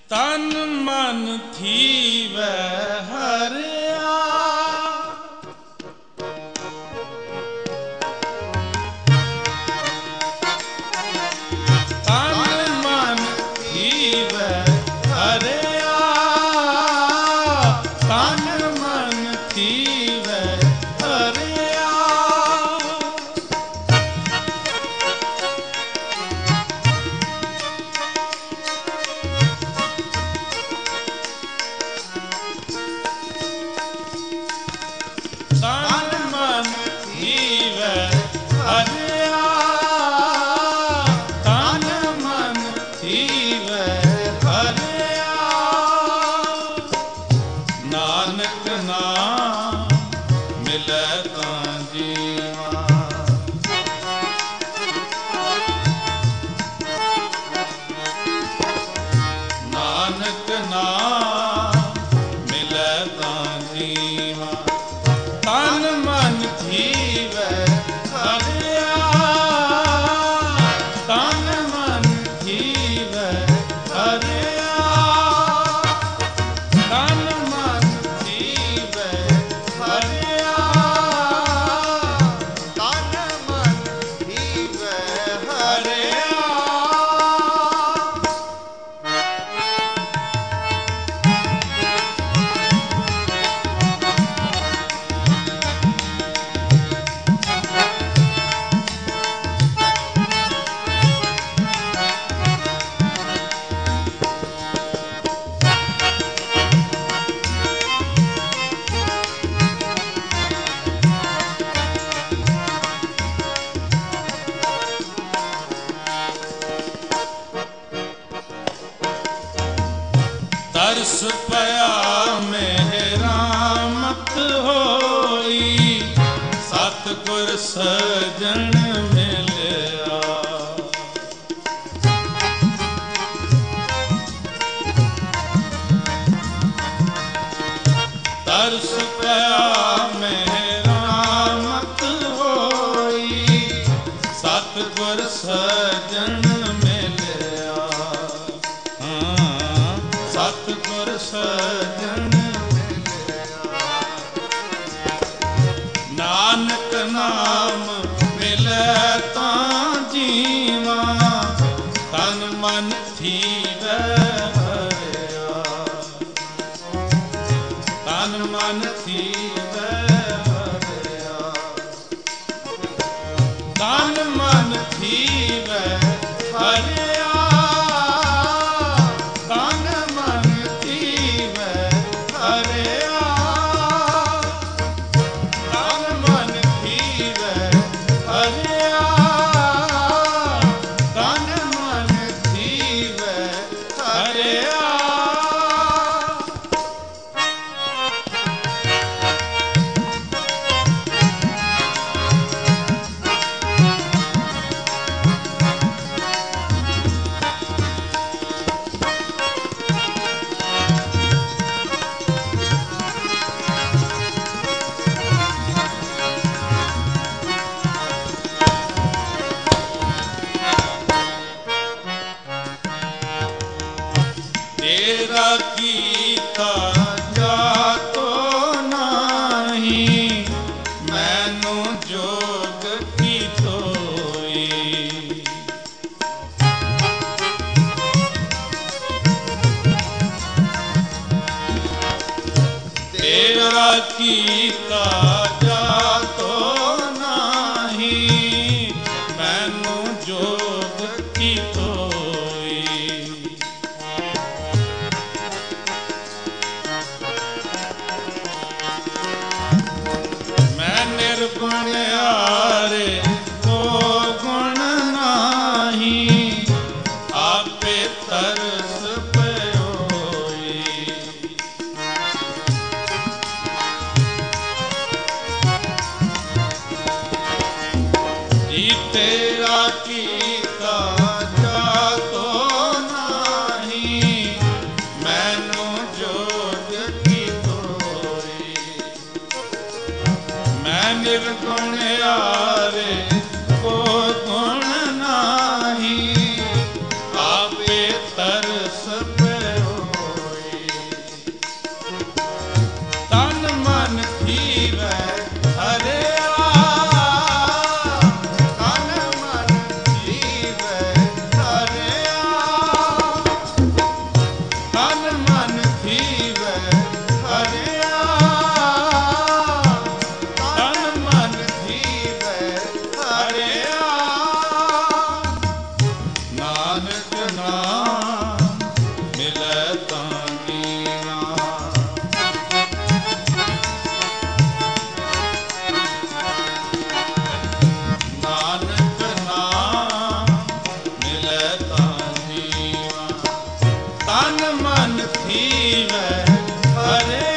तन मन थीवै हरिया। तन मन थीवै हरिया, तन मन थीवै हरिया। तन मन थीवै हरिया, तन मन थीवै हरिया। नानक नाम मिलै तां जीवा। नानक नाम मिलै तां जीवा। तन मन थीवै हरिया, तन मन थीवै हरिया। तन मन थीवै हरिया, तन मन थीवै हरिया। तरस पया मेरा मत होई, सतगुर सजन मिलिया। तरस पया मेरा मत होई, सतगुर सजन मिलिया। सतगुर सजन मिलिया। नानक नाम मिलै तां जीवा। तन मन थीवै हरिया, तन मन थीवै हरिया। तन मन थीवै हरिया, तन मन थीवै हरिया। तन मन थीवै हरिया, तन मन थीवै हरिया। तेरा कीता जातो नाही, मैनू जोग की तोई। तेरा कीता जातो नाही, मैनू जोग की तोई। मैं निर्गुण आरे को गुण नाही, आपे तरस पयोई। जी तेरा कीता जातो नाही, मैनू जोग की तोई। मैं निर्गुण आरे को गुण नाही, आपे तरस पयोई। ਤਨ ਮਨ ਥੀਵੈ ਹਰੇ